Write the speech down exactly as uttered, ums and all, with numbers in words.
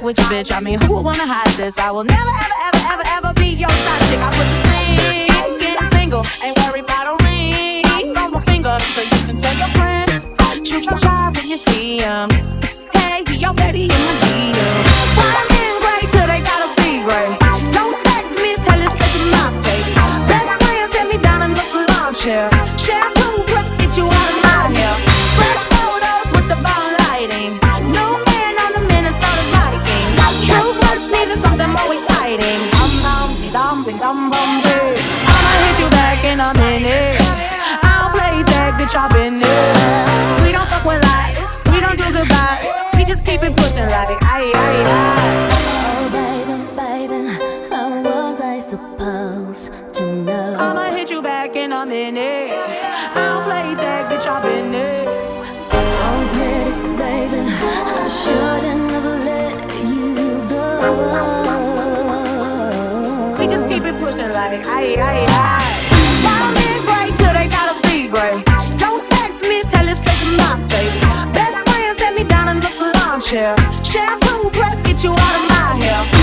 with your bitch. I mean, who would wanna hide this? I will never, ever, ever, ever, ever be your side chick. I put the sing, getting single, ain't worried about a ring on my finger, so you can tell your friend. Shoot your shot when you see him. Hey, he already in my D M. Why men great till they gotta be great? Don't text me, tell it straight to my face. Best friend set me down in the salon chair. Shampoo, whips, get you out of my hair. Fresh photos with the bomb lighting. New man on the Minnesota Vikings. True words needed something more exciting. Dum dum dum dum dum dum. I'ma hit you back in a minute. I'll play tag, bitch, I've been there. We don't fuck with lies, we don't do goodbye. We just keep it pushing like aye, aye, aye. Oh baby, baby, how was I supposed to know? I'ma hit you back in a minute. I'll play tag, bitch, I've been there. Oh pretty baby, I shouldn't have let you go. We just keep it pushing like aye, aye, aye. Why men great till they gotta be great? Don't text me, tell it straight to my face. Best friend set me down in the salon chair. Shampoo press, get you out of my hair.